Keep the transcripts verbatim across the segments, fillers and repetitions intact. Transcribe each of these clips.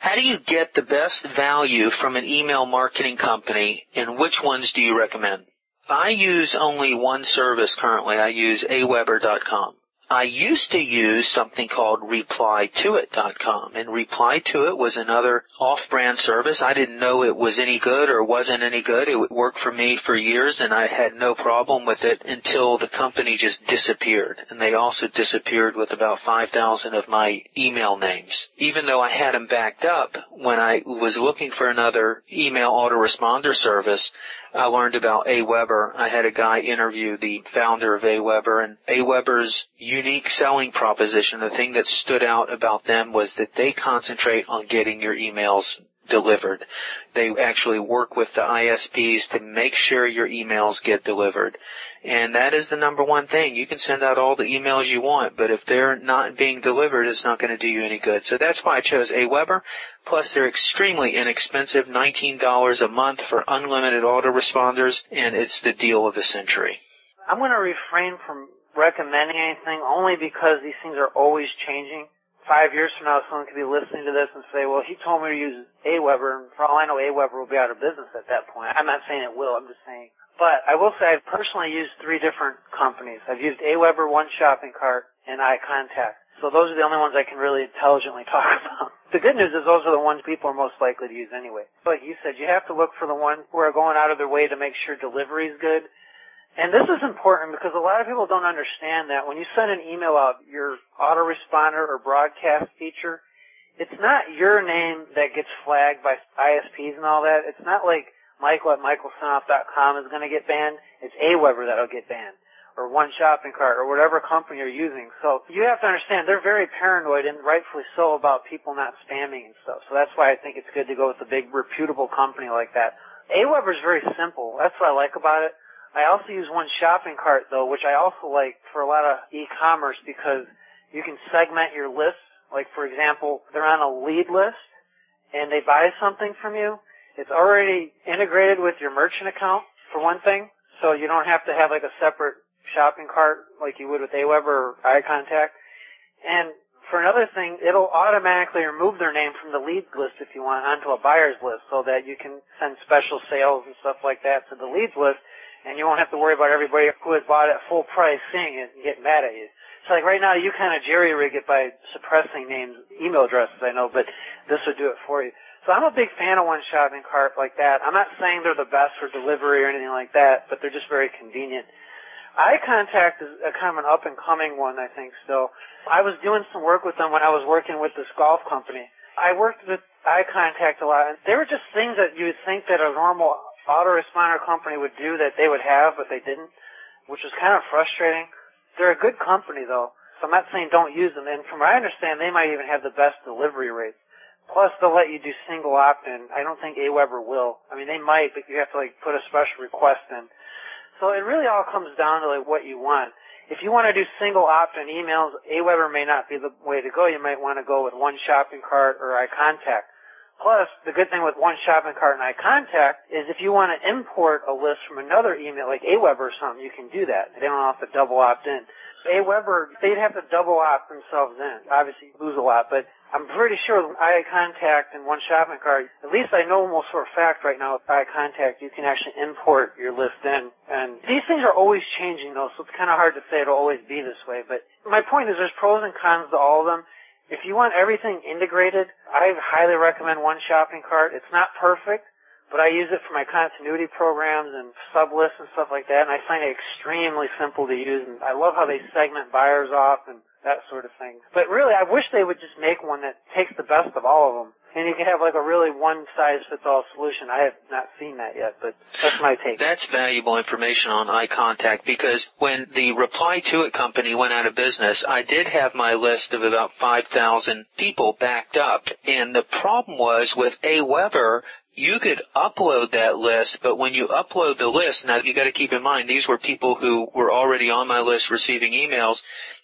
How do you get the best value from an email marketing company, and which ones do you recommend? I use only one service currently. I use aweber dot com. I used to use something called reply to it dot com, and Reply to It was another off-brand service. I didn't know it was any good or wasn't any good. It worked for me for years, and I had no problem with it until the company just disappeared. And they also disappeared with about five thousand of my email names. Even though I had them backed up, when I was looking for another email autoresponder service, I learned about Aweber. I had a guy interview the founder of Aweber, and Aweber's unique selling proposition, the thing that stood out about them was that they concentrate on getting your emails delivered. They actually work with the I S Ps to make sure your emails get delivered. And that is the number one thing. You can send out all the emails you want, but if they're not being delivered, it's not going to do you any good. So that's why I chose Aweber. Plus, they're extremely inexpensive, nineteen dollars a month for unlimited autoresponders, and it's the deal of the century. I'm going to refrain from recommending anything only because these things are always changing. Five years from now, someone could be listening to this and say, well, he told me to use Aweber, and for all I know, Aweber will be out of business at that point. I'm not saying it will, I'm just saying. But I will say I've personally used three different companies. I've used Aweber, One Shopping Cart, and iContact. So those are the only ones I can really intelligently talk about. The good news is those are the ones people are most likely to use anyway. But you said you have to look for the ones who are going out of their way to make sure delivery is good. And this is important because a lot of people don't understand that when you send an email out, your autoresponder or broadcast feature, it's not your name that gets flagged by I S Ps and all that. It's not like Michael at Michael Senoff dot com is going to get banned. It's Aweber that'll get banned, or One Shopping Cart, or whatever company you're using. So you have to understand they're very paranoid, and rightfully so, about people not spamming and stuff. So that's why I think it's good to go with a big, reputable company like that. Aweber is very simple. That's what I like about it. I also use One Shopping Cart, though, which I also like for a lot of e-commerce because you can segment your lists. Like, for example, they're on a lead list, and they buy something from you. It's already integrated with your merchant account, for one thing, so you don't have to have, like, a separate shopping cart like you would with Aweber or iContact. And for another thing, it'll automatically remove their name from the leads list if you want onto a buyer's list so that you can send special sales and stuff like that to the leads list, and you won't have to worry about everybody who has bought it at full price seeing it and getting mad at you. So like right now you kind of jerry-rig it by suppressing names, email addresses, I know, but this would do it for you. So I'm a big fan of One Shopping Cart like that. I'm not saying they're the best for delivery or anything like that, but they're just very convenient. iContact is a kind of an up-and-coming one, I think, still. I was doing some work with them when I was working with this golf company. I worked with iContact a lot, and they were just things that you would think that a normal autoresponder company would do that they would have, but they didn't, which was kind of frustrating. They're a good company, though, so I'm not saying don't use them. And from what I understand, they might even have the best delivery rates. Plus, they'll let you do single opt-in. I don't think Aweber will. I mean, they might, but you have to, like, put a special request in. So it really all comes down to, like, what you want. If you want to do single opt-in emails, Aweber may not be the way to go. You might want to go with One Shopping Cart or iContact. Plus, the good thing with One Shopping Cart and iContact is if you want to import a list from another email, like Aweber or something, you can do that. They don't have to double opt in. Aweber, they'd have to double opt themselves in. Obviously, you lose a lot, but I'm pretty sure with iContact and One Shopping Cart, at least I know almost for a fact right now with iContact, you can actually import your list in. And these things are always changing, though, so it's kind of hard to say it'll always be this way. But my point is there's pros and cons to all of them. If you want everything integrated, I highly recommend One Shopping Cart. It's not perfect, but I use it for my continuity programs and sub-lists and stuff like that, and I find it extremely simple to use, and I love how they segment buyers off and that sort of thing. But really, I wish they would just make one that takes the best of all of them, and you can have like a really one-size-fits-all solution. I have not seen that yet, but that's my take. That's valuable information on iContact, because when the Reply to It company went out of business, I did have my list of about five thousand people backed up, and the problem was with Aweber, you could upload that list, but when you upload the list, now you got to keep in mind these were people who were already on my list receiving emails,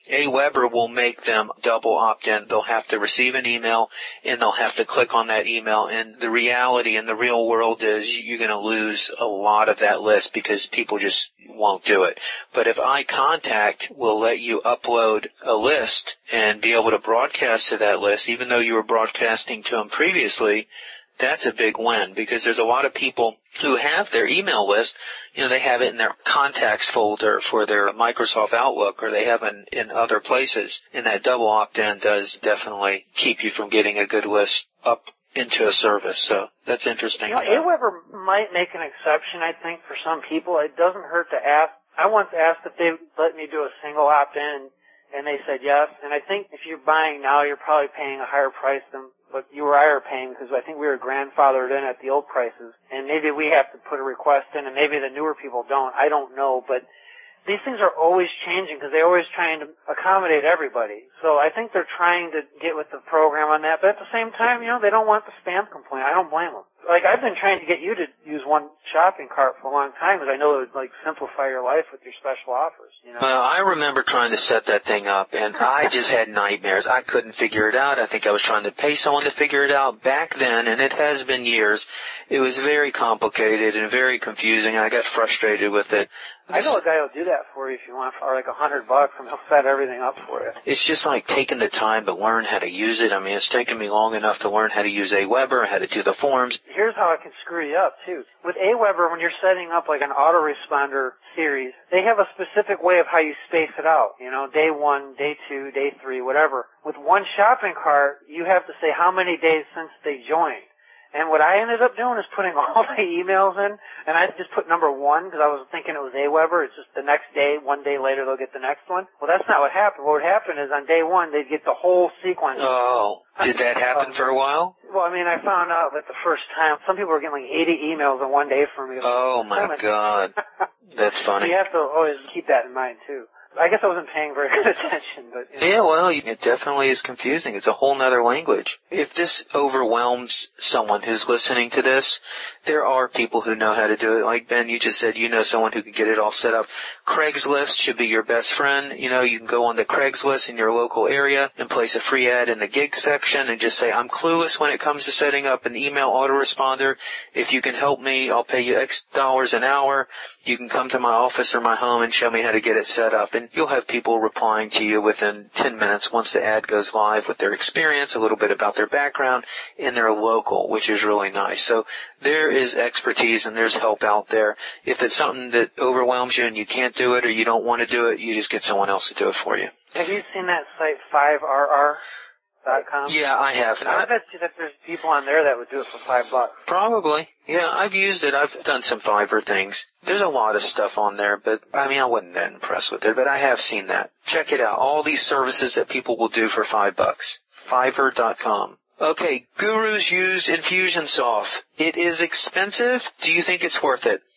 AWeber will make them double opt-in. They'll have to receive an email, and they'll have to click on that email. And the reality in the real world is you're going to lose a lot of that list because people just won't do it. But if iContact will let you upload a list and be able to broadcast to that list, even though you were broadcasting to them previously, that's a big win, because there's a lot of people who have their email list. You know, they have it in their contacts folder for their Microsoft Outlook, or they have it in, in other places. And that double opt-in does definitely keep you from getting a good list up into a service. So that's interesting. You know, AWeber might make an exception, I think, for some people. It doesn't hurt to ask. I once asked if they let me do a single opt-in, and they said yes. And I think if you're buying now, you're probably paying a higher price than what you or I are paying, because I think we were grandfathered in at the old prices. And maybe we have to put a request in, and maybe the newer people don't. I don't know. But these things are always changing because they're always trying to accommodate everybody. So I think they're trying to get with the program on that. But at the same time, you know, they don't want the spam complaint. I don't blame them. Like, I've been trying to get you to use one shopping cart for a long time because I know it would, like, simplify your life with your special offers, you know. Well, I remember trying to set that thing up, and I just had nightmares. I couldn't figure it out. I think I was trying to pay someone to figure it out back then, and it has been years. It was very complicated and very confusing. I got frustrated with it. I know a guy who'll do that for you if you want, for like a hundred bucks, and he'll set everything up for you. It's just like taking the time to learn how to use it. I mean, it's taken me long enough to learn how to use AWeber, how to do the forms. Here's how it can screw you up, too. With AWeber, when you're setting up like an autoresponder series, they have a specific way of how you space it out. You know, day one, day two, day three, whatever. With one shopping cart, you have to say how many days since they joined. And what I ended up doing is putting all the emails in, and I just put number one because I was thinking it was AWeber. It's just the next day, one day later, they'll get the next one. Well, that's not what happened. What would happen is on day one, they'd get the whole sequence. Oh, did that happen for a while? Well, I mean, I found out that the first time, some people were getting like eighty emails in one day from me. Oh, my God. That's funny. So you have to always keep that in mind, too. I guess I wasn't paying very good attention, but... You know. Yeah, well, it definitely is confusing. It's a whole nother language. If this overwhelms someone who's listening to this, there are people who know how to do it. Like Ben, you just said you know someone who can get it all set up. Craigslist should be your best friend. You know, you can go on the Craigslist in your local area and place a free ad in the gig section and just say, I'm clueless when it comes to setting up an email autoresponder. If you can help me, I'll pay you X dollars an hour. You can come to my office or my home and show me how to get it set up. And you'll have people replying to you within ten minutes once the ad goes live with their experience, a little bit about their background, and they're local, which is really nice. So there is expertise and there's help out there. If it's something that overwhelms you and you can't do it or you don't want to do it, you just get someone else to do it for you. Have you seen that site five R R dot com? Yeah, I have. I bet you that there's people on there that would do it for five bucks. Probably. Yeah, I've used it. I've done some Fiverr things. There's a lot of stuff on there, but, I mean, I wasn't that impressed with it, but I have seen that. Check it out. All these services that people will do for five bucks. Fiverr dot com. Okay, gurus use Infusionsoft. It is expensive. Do you think it's worth it?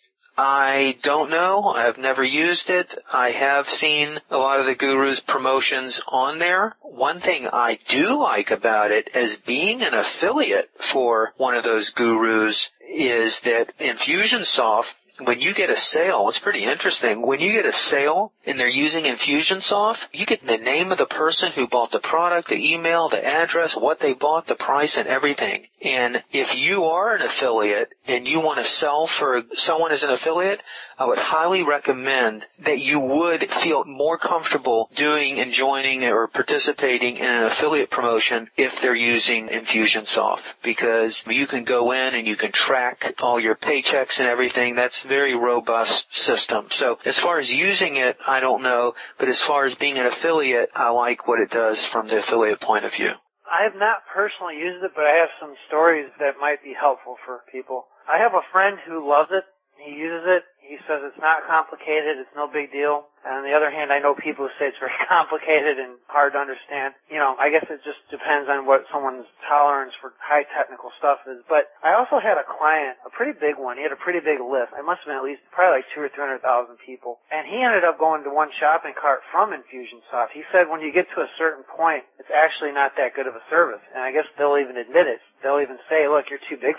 I don't know. I've never used it. I have seen a lot of the gurus' promotions on there. One thing I do like about it as being an affiliate for one of those gurus is that Infusionsoft, when you get a sale, it's pretty interesting. When you get a sale and they're using Infusionsoft, you get the name of the person who bought the product, the email, the address, what they bought, the price, and everything. And if you are an affiliate and you want to sell for someone as an affiliate, I would highly recommend that you would feel more comfortable doing and joining or participating in an affiliate promotion if they're using Infusionsoft, because you can go in and you can track all your paychecks and everything. That's a very robust system. So as far as using it, I don't know, but as far as being an affiliate, I like what it does from the affiliate point of view. I have not personally used it, but I have some stories that might be helpful for people. I have a friend who loves it. He uses it. He says it's not complicated. It's no big deal. And on the other hand, I know people who say it's very complicated and hard to understand. You know, I guess it just depends on what someone's tolerance for high technical stuff is. But I also had a client, a pretty big one. He had a pretty big list. It must have been at least probably like two or three hundred thousand people. And he ended up going to one shopping cart from Infusionsoft. He said when you get to a certain point, it's actually not that good of a service. And I guess they'll even admit it. They'll even say, look, you're too big for us.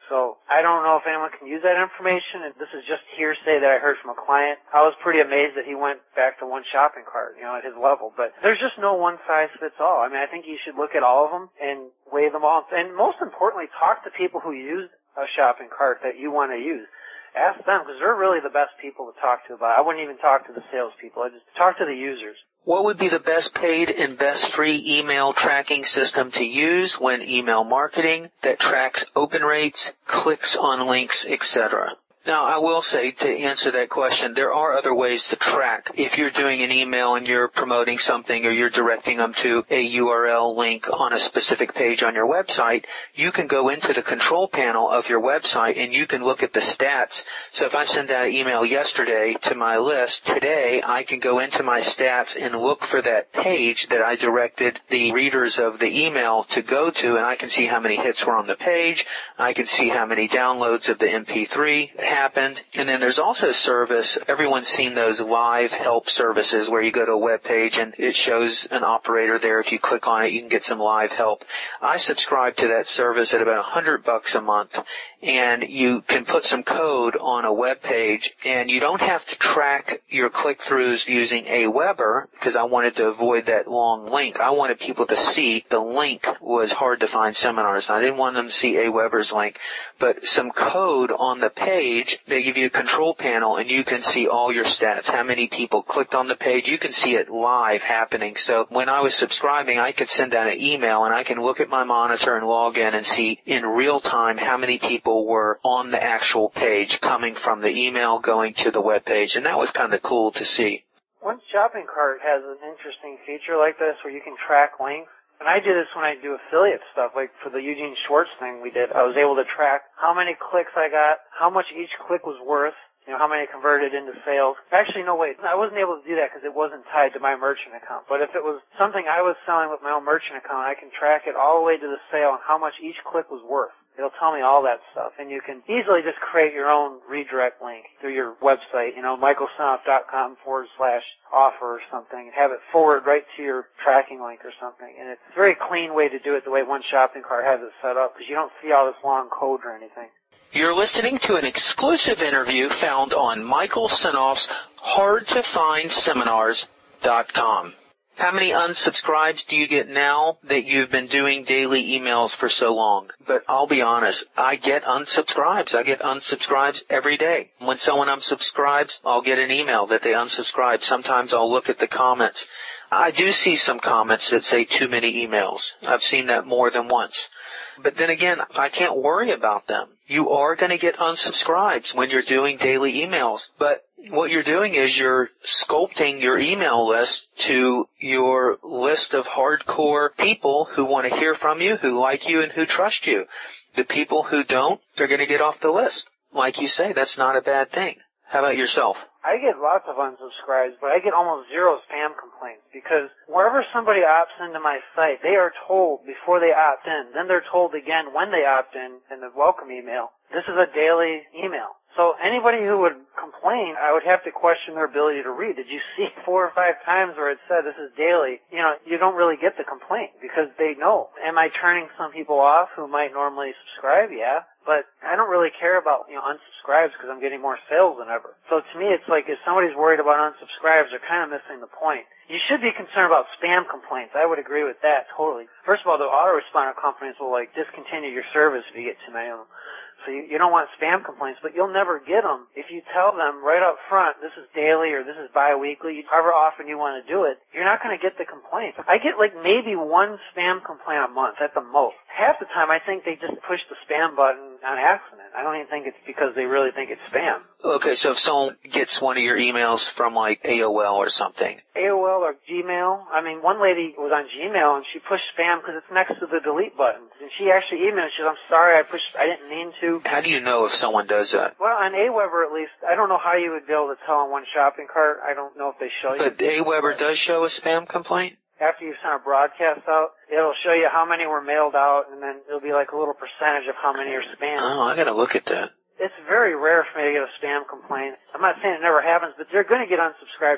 So I don't know if anyone can use that information, and this is just hearsay that I heard from a client. I was pretty amazed that he went back to one shopping cart, you know, at his level. But there's just no one size fits all. I mean, I think you should look at all of them and weigh them all. And most importantly, talk to people who use a shopping cart that you want to use. Ask them, because they're really the best people to talk to about it. I wouldn't even talk to the salespeople. I just talk to the users. What would be the best paid and best free email tracking system to use when email marketing that tracks open rates, clicks on links, et cetera? Now, I will say, to answer that question, there are other ways to track. If you're doing an email and you're promoting something or you're directing them to a U R L link on a specific page on your website, you can go into the control panel of your website and you can look at the stats. So if I send out an email yesterday to my list, today I can go into my stats and look for that page that I directed the readers of the email to go to, and I can see how many hits were on the page. I can see how many downloads of the M P three happened. And then there's also a service, everyone's seen those live help services where you go to a web page and it shows an operator there. If you click on it, you can get some live help. I subscribe to that service at about a hundred bucks a month, and you can put some code on a web page, and you don't have to track your click-throughs using Aweber, because I wanted to avoid that long link. I wanted people to see the link was hard to find seminars. I didn't want them to see Aweber's link, but some code on the page. They give you a control panel, and you can see all your stats, how many people clicked on the page. You can see it live happening. So when I was subscribing, I could send out an email, and I can look at my monitor and log in and see in real time how many people were on the actual page coming from the email going to the web page, and that was kind of cool to see. One shopping cart has an interesting feature like this where you can track links. And I do this when I do affiliate stuff, like for the Eugene Schwartz thing we did. I was able to track how many clicks I got, how much each click was worth, you know, how many converted into sales. Actually, no, wait, I wasn't able to do that because it wasn't tied to my merchant account. But if it was something I was selling with my own merchant account, I can track it all the way to the sale and how much each click was worth. It'll tell me all that stuff, and you can easily just create your own redirect link through your website, you know, michaelsenoff.com forward slash offer or something, and have it forward right to your tracking link or something. And it's a very clean way to do it the way One Shopping Cart has it set up, because you don't see all this long code or anything. You're listening to an exclusive interview found on Michael Senoff's hard to find seminars dot com. How many unsubscribes do you get now that you've been doing daily emails for so long? But I'll be honest, I get unsubscribes. I get unsubscribes every day. When someone unsubscribes, I'll get an email that they unsubscribed. Sometimes I'll look at the comments. I do see some comments that say too many emails. I've seen that more than once. But then again, I can't worry about them. You are going to get unsubscribes when you're doing daily emails. But what you're doing is you're sculpting your email list to your list of hardcore people who want to hear from you, who like you, and who trust you. The people who don't, they're going to get off the list. Like you say, that's not a bad thing. How about yourself? I get lots of unsubscribes, but I get almost zero spam complaints, because wherever somebody opts into my site, they are told before they opt in. Then they're told again when they opt in in the welcome email. This is a daily email. So anybody who would complain, I would have to question their ability to read. Did you see four or five times where it said this is daily? You know, you don't really get the complaint because they know. Am I turning some people off who might normally subscribe? Yeah. But I don't really care about, you know, unsubscribes because I'm getting more sales than ever. So to me, it's like if somebody's worried about unsubscribes, they're kind of missing the point. You should be concerned about spam complaints. I would agree with that totally. First of all, the autoresponder companies will, like, discontinue your service if you get too many of them. So you, you don't want spam complaints, but you'll never get them if you tell them right up front, this is daily or this is bi-weekly, however often you want to do it, you're not going to get the complaints. I get like maybe one spam complaint a month at the most. Half the time I think they just push the spam button on accident. I don't even think it's because they really think it's spam. Okay, so if someone gets one of your emails from like A O L or something. A O L or Gmail. I mean, one lady was on Gmail and she pushed spam because it's next to the delete button. And she actually emailed, she said, I'm sorry, I pushed, I didn't mean to. How do you know if someone does that? Well, on Aweber at least, I don't know how you would be able to tell on One Shopping Cart. I don't know if they show you. But Aweber does show a spam complaint? After you send a broadcast out, it'll show you how many were mailed out, and then it'll be like a little percentage of how many are spam. Oh, I gotta look at that. It's very rare for me to get a spam complaint. I'm not saying it never happens, but they're going to get unsubscribed.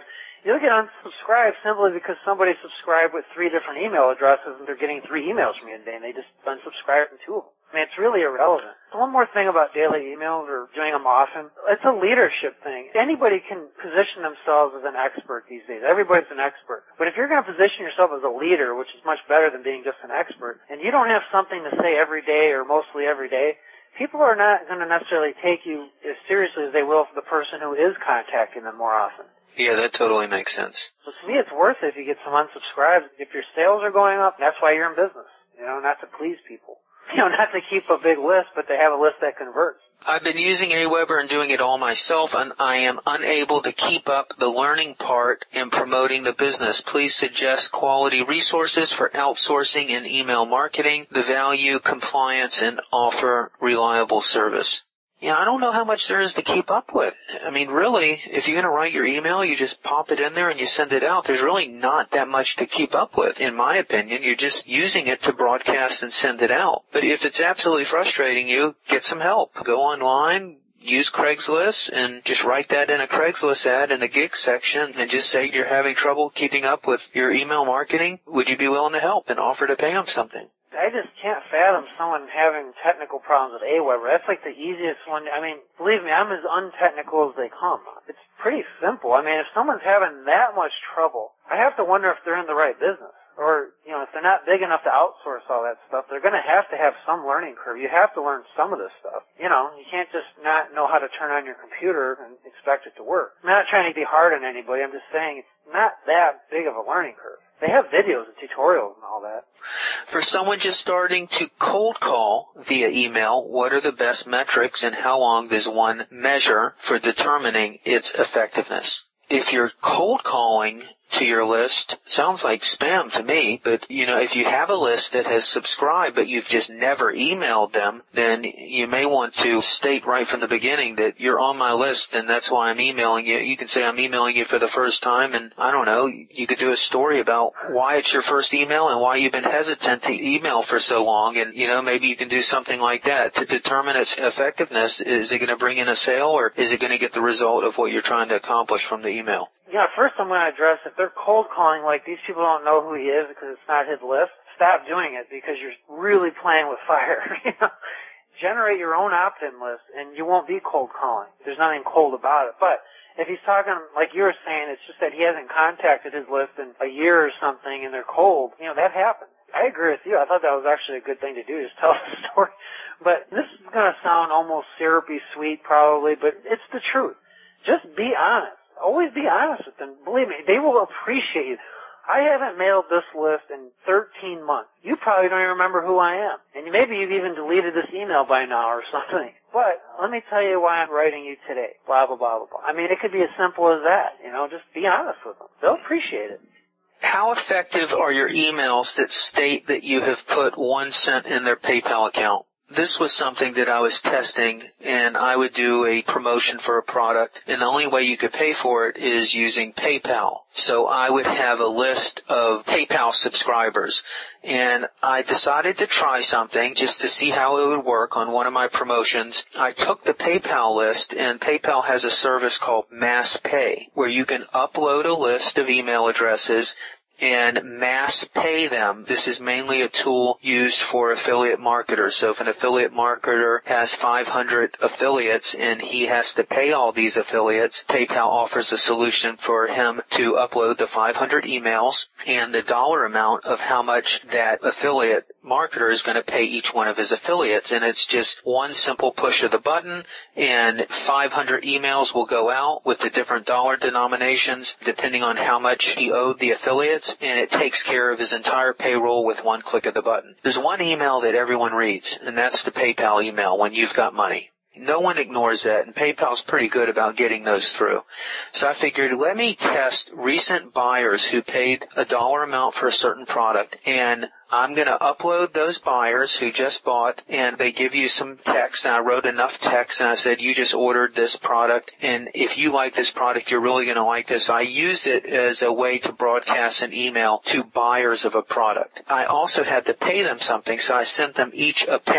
You'll get unsubscribed simply because somebody subscribed with three different email addresses and they're getting three emails from you a day and they just unsubscribe from two of them. I mean, it's really irrelevant. One more thing about daily emails or doing them often, it's a leadership thing. Anybody can position themselves as an expert these days. Everybody's an expert. But if you're going to position yourself as a leader, which is much better than being just an expert, and you don't have something to say every day or mostly every day, people are not going to necessarily take you as seriously as they will for the person who is contacting them more often. Yeah, that totally makes sense. So to me, it's worth it if you get some unsubscribes. If your sales are going up, that's why you're in business. You know, not to please people. You know, not to keep a big list, but to have a list that converts. I've been using AWeber and doing it all myself, and I am unable to keep up the learning part in promoting the business. Please suggest quality resources for outsourcing and email marketing, the value, compliance, and offer reliable service. Yeah, I don't know how much there is to keep up with. I mean, really, if you're going to write your email, you just pop it in there and you send it out. There's really not that much to keep up with, in my opinion. You're just using it to broadcast and send it out. But if it's absolutely frustrating you, get some help. Go online, use Craigslist, and just write that in a Craigslist ad in the gigs section and just say you're having trouble keeping up with your email marketing. Would you be willing to help and offer to pay them something? I just can't fathom someone having technical problems with AWeber. That's like the easiest one. I mean, believe me, I'm as untechnical as they come. It's pretty simple. I mean, if someone's having that much trouble, I have to wonder if they're in the right business. Or, you know, if they're not big enough to outsource all that stuff, they're going to have to have some learning curve. You have to learn some of this stuff. You know, you can't just not know how to turn on your computer and expect it to work. I'm not trying to be hard on anybody. I'm just saying it's not that big of a learning curve. They have videos and tutorials and all that. For someone just starting to cold call via email, what are the best metrics and how long does one measure for determining its effectiveness? If you're cold calling to your list, sounds like spam to me, but, you know, if you have a list that has subscribed but you've just never emailed them, then you may want to state right from the beginning that you're on my list and that's why I'm emailing you. You can say I'm emailing you for the first time, and I don't know, you could do a story about why it's your first email and why you've been hesitant to email for so long, and, you know, maybe you can do something like that to determine its effectiveness. Is it going to bring in a sale, or is it going to get the result of what you're trying to accomplish from the email? Yeah, first I'm going to address, if they're cold calling like these people don't know who he is because it's not his list, stop doing it because you're really playing with fire. You know? Generate your own opt-in list and you won't be cold calling. There's nothing cold about it. But if he's talking, like you were saying, it's just that he hasn't contacted his list in a year or something and they're cold, you know, that happens. I agree with you. I thought that was actually a good thing to do, just tell the story. But this is going to sound almost syrupy sweet probably, but it's the truth. Just be honest. Always be honest with them. Believe me, they will appreciate it. I haven't mailed this list in thirteen months. You probably don't even remember who I am. And maybe you've even deleted this email by now or something. But let me tell you why I'm writing you today. Blah, blah, blah, blah, blah. I mean, it could be as simple as that. You know, just be honest with them. They'll appreciate it. How effective are your emails that state that you have put one cent in their PayPal account? This was something that I was testing, and I would do a promotion for a product, and the only way you could pay for it is using PayPal. So I would have a list of PayPal subscribers, and I decided to try something just to see how it would work on one of my promotions. I took the PayPal list, and PayPal has a service called Mass Pay, where you can upload a list of email addresses and mass pay them. This is mainly a tool used for affiliate marketers. So if an affiliate marketer has five hundred affiliates and he has to pay all these affiliates, PayPal offers a solution for him to upload the five hundred emails and the dollar amount of how much that affiliate marketer is going to pay each one of his affiliates. And it's just one simple push of the button, and five hundred emails will go out with the different dollar denominations depending on how much he owed the affiliates, and it takes care of his entire payroll with one click of the button. There's one email that everyone reads, and that's the PayPal email when you've got money. No one ignores that, and PayPal's pretty good about getting those through. So I figured, let me test recent buyers who paid a dollar amount for a certain product, and I'm going to upload those buyers who just bought, and they give you some text, and I wrote enough text, and I said, you just ordered this product, and if you like this product, you're really going to like this. I used it as a way to broadcast an email to buyers of a product. I also had to pay them something, so I sent them each a penny.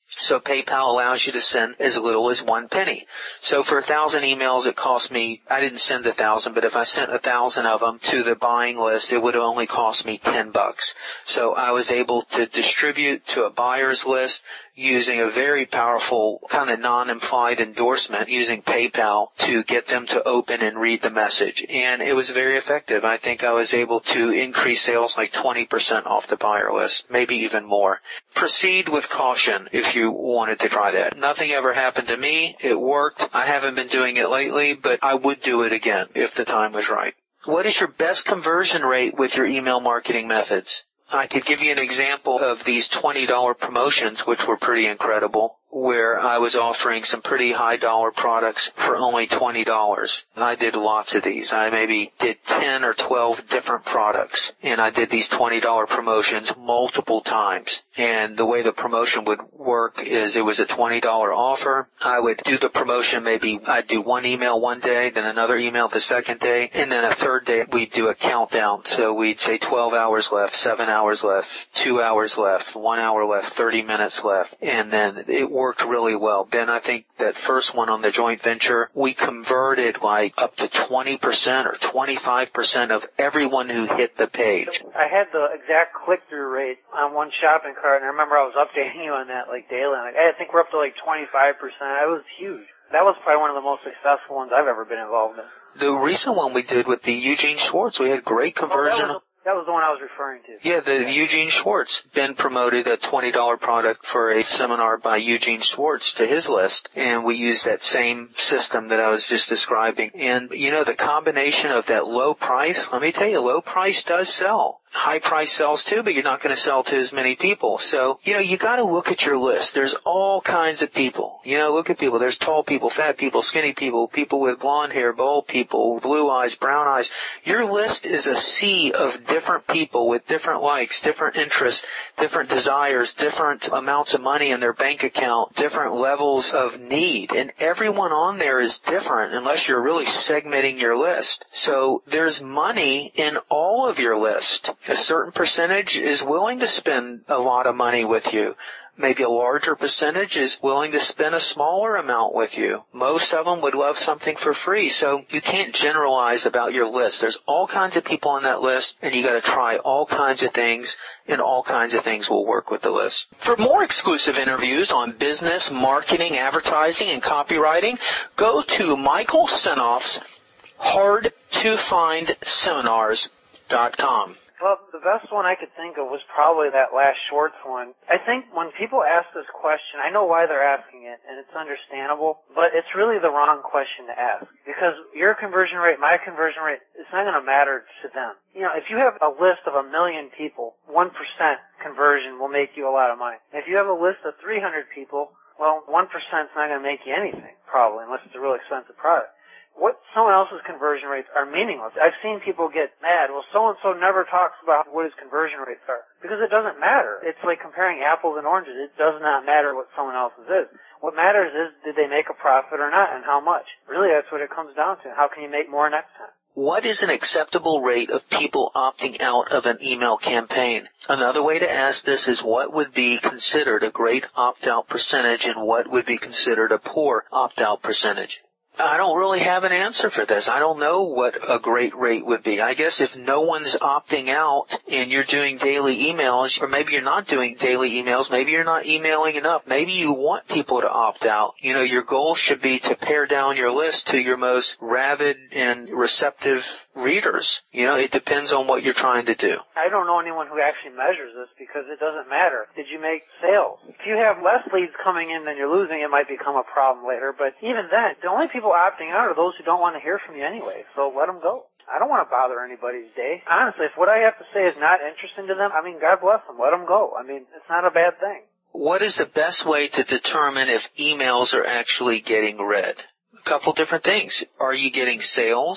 So PayPal allows you to send as little as one penny. So for a thousand emails, it cost me, I didn't send a thousand, but if I sent a thousand of them to the buying list, it would have only cost me ten bucks. So I was able to distribute to a buyer's list using a very powerful kind of non-implied endorsement using PayPal to get them to open and read the message. And it was very effective. I think I was able to increase sales like twenty percent off the buyer list, maybe even more. Proceed with caution if you wanted to try that. Nothing ever happened to me. It worked. I haven't been doing it lately, but I would do it again if the time was right. What is your best conversion rate with your email marketing methods? I could give you an example of these twenty dollar promotions, which were pretty incredible, where I was offering some pretty high dollar products for only twenty dollars. And I did lots of these. I maybe did ten or twelve different products, and I did these twenty dollar promotions multiple times. And the way the promotion would work is it was a twenty dollar offer. I would do the promotion, maybe I'd do one email one day, then another email the second day, and then a third day we'd do a countdown. So we'd say twelve hours left, seven hours left, two hours left, one hour left, thirty minutes left, and then it worked really well. Ben, I think that first one on the joint venture, we converted like up to twenty percent or twenty-five percent of everyone who hit the page. I had the exact click-through rate on one shopping cart, and I remember I was updating you on that like daily. Like, I think we're up to like twenty-five percent. It was huge. That was probably one of the most successful ones I've ever been involved in. The recent one we did with the Eugene Schwartz, we had great conversion. Oh, That was the one I was referring to. Yeah, the Eugene Schwartz. Ben promoted a twenty dollar product for a seminar by Eugene Schwartz to his list, and we used that same system that I was just describing. And, you know, the combination of that low price, let me tell you, low price does sell. High price sells too, but you're not going to sell to as many people. So, you know, you got to look at your list. There's all kinds of people. You know, look at people. There's tall people, fat people, skinny people, people with blonde hair, bald people, blue eyes, brown eyes. Your list is a sea of different people with different likes, different interests, different desires, different amounts of money in their bank account, different levels of need. And everyone on there is different unless you're really segmenting your list. So there's money in all of your list. A certain percentage is willing to spend a lot of money with you. Maybe a larger percentage is willing to spend a smaller amount with you. Most of them would love something for free. So you can't generalize about your list. There's all kinds of people on that list, and you got to try all kinds of things, and all kinds of things will work with the list. For more exclusive interviews on business, marketing, advertising, and copywriting, go to Michael Senoff's hard to find seminars dot com. Well, the best one I could think of was probably that last Schwartz one. I think when people ask this question, I know why they're asking it, and it's understandable, but it's really the wrong question to ask. Because your conversion rate, my conversion rate, it's not going to matter to them. You know, if you have a list of a million people, one percent conversion will make you a lot of money. If you have a list of three hundred people, well, one percent is not going to make you anything, probably, unless it's a really expensive product. What someone else's conversion rates are meaningless. I've seen people get mad. Well, so-and-so never talks about what his conversion rates are. Because it doesn't matter. It's like comparing apples and oranges. It does not matter what someone else's is. What matters is, did they make a profit or not, and how much? Really, that's what it comes down to. How can you make more next time? What is an acceptable rate of people opting out of an email campaign? Another way to ask this is what would be considered a great opt-out percentage and what would be considered a poor opt-out percentage? I don't really have an answer for this. I don't know what a great rate would be. I guess if no one's opting out and you're doing daily emails, or maybe you're not doing daily emails, maybe you're not emailing enough, maybe you want people to opt out. You know, your goal should be to pare down your list to your most rabid and receptive readers. You know, it depends on what you're trying to do. I don't know anyone who actually measures this because it doesn't matter. Did you make sales? If you have less leads coming in than you're losing, it might become a problem later. But even then, the only people opting out are those who don't want to hear from you anyway, so let them go. I don't want to bother anybody's day. Honestly, if what I have to say is not interesting to them, I mean, God bless them. Let them go. I mean, it's not a bad thing. What is the best way to determine if emails are actually getting read? A couple different things. Are you getting sales?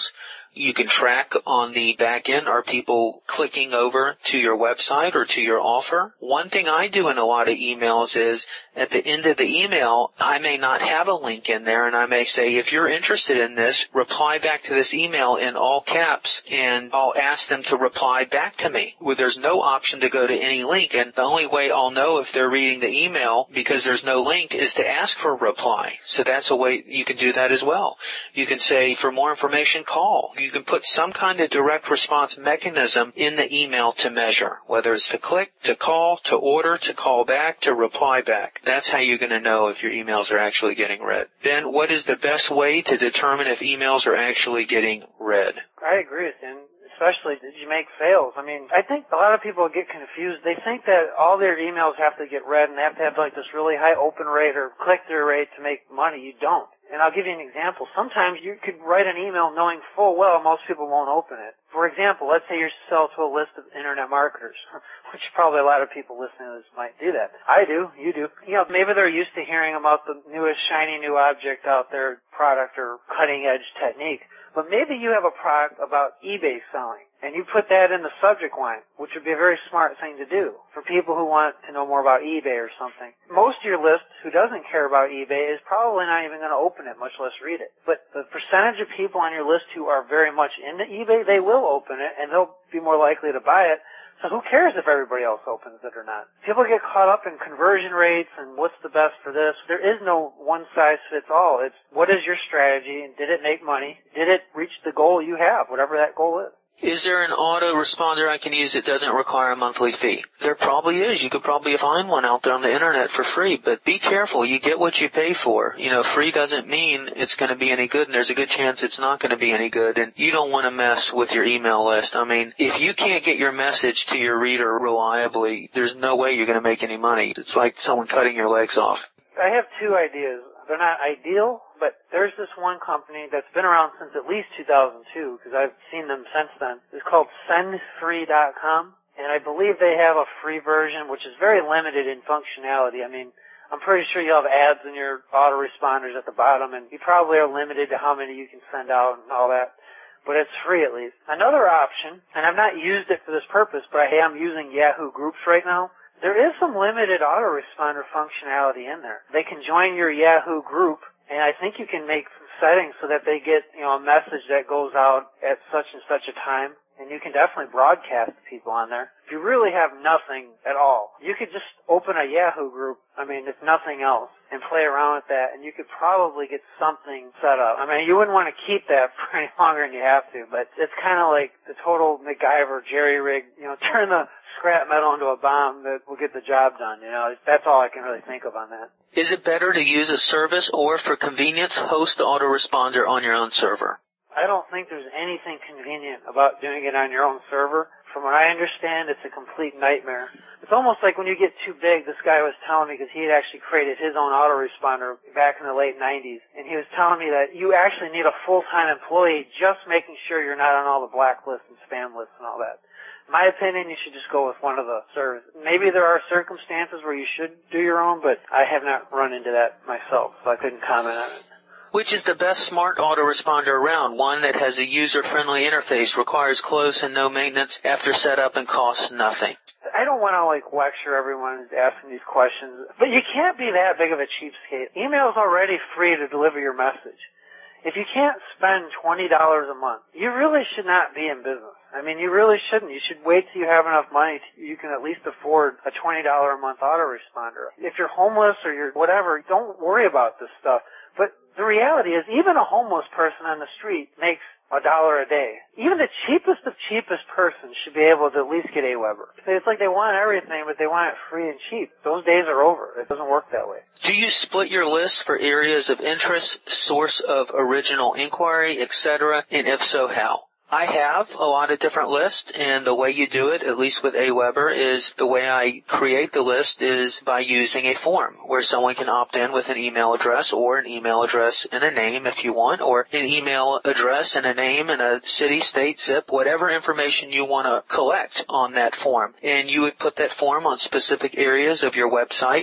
You can track on the back end, are people clicking over to your website or to your offer? One thing I do in a lot of emails is at the end of the email, I may not have a link in there, and I may say, if you're interested in this, reply back to this email in all caps, and I'll ask them to reply back to me. Well, there's no option to go to any link, and the only way I'll know if they're reading the email, because there's no link, is to ask for a reply. So that's a way you can do that as well. You can say, for more information, call. You can put some kind of direct response mechanism in the email to measure, whether it's to click, to call, to order, to call back, to reply back. That's how you're going to know if your emails are actually getting read. Ben, what is the best way to determine if emails are actually getting read? I agree with you. Especially, did you make sales? I mean, I think a lot of people get confused. They think that all their emails have to get read and they have to have like this really high open rate or click-through rate to make money. You don't. And I'll give you an example. Sometimes you could write an email knowing full well most people won't open it. For example, let's say you sell to a list of internet marketers, which probably a lot of people listening to this might do that. I do. You do. You know, maybe they're used to hearing about the newest shiny new object out there, product or cutting-edge technique. But maybe you have a product about eBay selling, and you put that in the subject line, which would be a very smart thing to do for people who want to know more about eBay or something. Most of your list who doesn't care about eBay is probably not even going to open it, much less read it. But the percentage of people on your list who are very much into eBay, they will open it, and they'll be more likely to buy it. So who cares if everybody else opens it or not? People get caught up in conversion rates and what's the best for this. There is no one-size-fits-all. It's what is your strategy and did it make money? Did it reach the goal you have, whatever that goal is? Is there an autoresponder I can use that doesn't require a monthly fee? There probably is. You could probably find one out there on the internet for free, but be careful. You get what you pay for. You know, free doesn't mean it's going to be any good, and there's a good chance it's not going to be any good, and you don't want to mess with your email list. I mean, if you can't get your message to your reader reliably, there's no way you're going to make any money. It's like someone cutting your legs off. I have two ideas. They're not ideal, but there's this one company that's been around since at least two thousand two, because I've seen them since then. It's called send free dot com, and I believe they have a free version, which is very limited in functionality. I mean, I'm pretty sure you have ads in your autoresponders at the bottom, and you probably are limited to how many you can send out and all that, but it's free at least. Another option, and I've not used it for this purpose, but I am using Yahoo Groups right now. There is some limited autoresponder functionality in there. They can join your Yahoo group, and I think you can make settings so that they get, you know, a message that goes out at such and such a time, and you can definitely broadcast to people on there. If you really have nothing at all, you could just open a Yahoo group, I mean, if nothing else, and play around with that, and you could probably get something set up. I mean, you wouldn't want to keep that for any longer than you have to, but it's kind of like the total MacGyver jerry-rig, you know, turn the scrap metal into a bomb that will get the job done, you know. That's all I can really think of on that. Is it better to use a service or, for convenience, host the autoresponder on your own server? I don't think there's anything convenient about doing it on your own server. From what I understand, it's a complete nightmare. It's almost like when you get too big, this guy was telling me, because he had actually created his own autoresponder back in the late nineties, and he was telling me that you actually need a full-time employee just making sure you're not on all the blacklists and spam lists and all that. In my opinion, you should just go with one of the services. Maybe there are circumstances where you should do your own, but I have not run into that myself, so I couldn't comment on it. Which is the best smart autoresponder around? One that has a user-friendly interface, requires close and no maintenance after setup, and costs nothing. I don't want to, like, lecture everyone who's asking these questions, but you can't be that big of a cheapskate. Email is already free to deliver your message. If you can't spend twenty dollars a month, you really should not be in business. I mean, you really shouldn't. You should wait till you have enough money to, you can at least afford a twenty dollars a month autoresponder. If you're homeless or you're whatever, don't worry about this stuff. But the reality is, even a homeless person on the street makes a dollar a day. Even the cheapest of cheapest person should be able to at least get AWeber. It's like they want everything, but they want it free and cheap. Those days are over. It doesn't work that way. Do you split your list for areas of interest, source of original inquiry, et cetera, and if so, how? I have a lot of different lists, and the way you do it, at least with AWeber, is the way I create the list is by using a form where someone can opt in with an email address or an email address and a name if you want, or an email address and a name and a city, state, zip, whatever information you want to collect on that form. And you would put that form on specific areas of your website,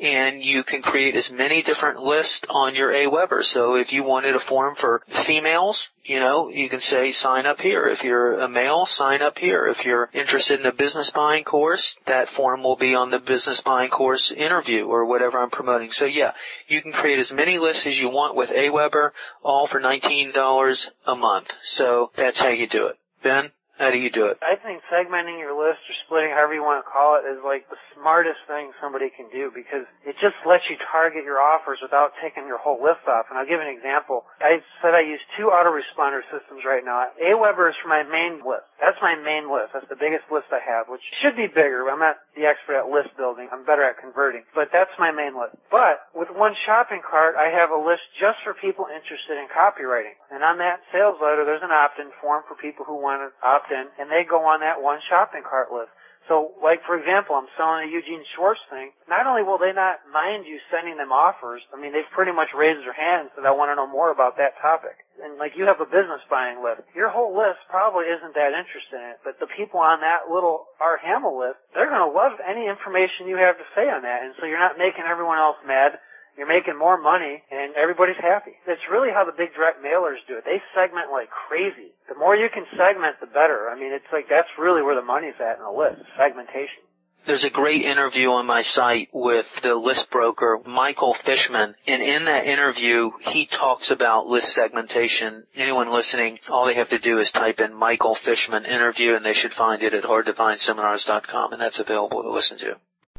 and you can create as many different lists on your AWeber. So if you wanted a forum for females, you know, you can say sign up here. If you're a male, sign up here. If you're interested in a business buying course, that forum will be on the business buying course interview or whatever I'm promoting. So yeah, you can create as many lists as you want with AWeber, all for nineteen dollars a month. So that's how you do it. Ben? How do you do it? I think segmenting your list or splitting, however you want to call it, is like the smartest thing somebody can do because it just lets you target your offers without taking your whole list off. And I'll give an example. I said I use two autoresponder systems right now. AWeber is for my main list. That's my main list. That's the biggest list I have, which should be bigger. I'm not the expert at list building. I'm better at converting. But that's my main list. But with one shopping cart, I have a list just for people interested in copywriting. And on that sales letter, there's an opt-in form for people who want to opt in, and they go on that one shopping cart list. So, like, for example, I'm selling a Eugene Schwartz thing. Not only will they not mind you sending them offers, I mean, they've pretty much raised their hands that I want to know more about that topic. And, like, you have a business buying list. Your whole list probably isn't that interested in it, but the people on that little Art Hamill list, they're going to love any information you have to say on that. And so you're not making everyone else mad. You're making more money, and everybody's happy. That's really how the big direct mailers do it. They segment like crazy. The more you can segment, the better. I mean, it's like that's really where the money's at in the list, segmentation. There's a great interview on my site with the list broker, Michael Fishman, and in that interview, he talks about list segmentation. Anyone listening, all they have to do is type in Michael Fishman interview, and they should find it at hard to find seminars dot com, and that's available to listen to.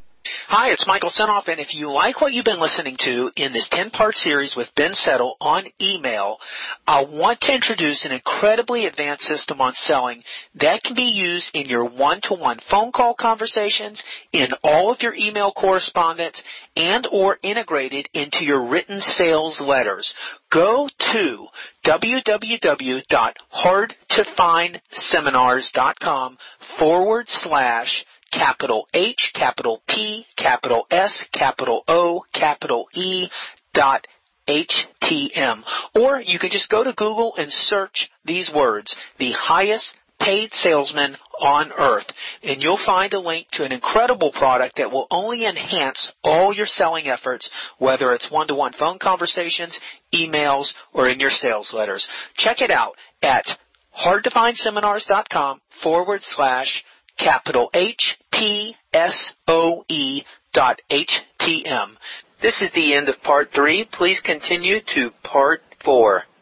Hi, it's Michael Senoff, and if you like what you've been listening to in this ten-part series with Ben Settle on email, I want to introduce an incredibly advanced system on selling that can be used in your one-to-one phone call conversations, in all of your email correspondence, and or integrated into your written sales letters. Go to www.hardtofindseminars.com forward slash capital H, capital P, capital S, capital O, capital E, dot H T M. Or you can just go to Google and search these words, the highest paid salesman on earth, and you'll find a link to an incredible product that will only enhance all your selling efforts, whether it's one-to-one phone conversations, emails, or in your sales letters. Check it out at hardtofindseminars.com forward slash capital H P S O E dot H T M. This is the end of part three. Please continue to part four.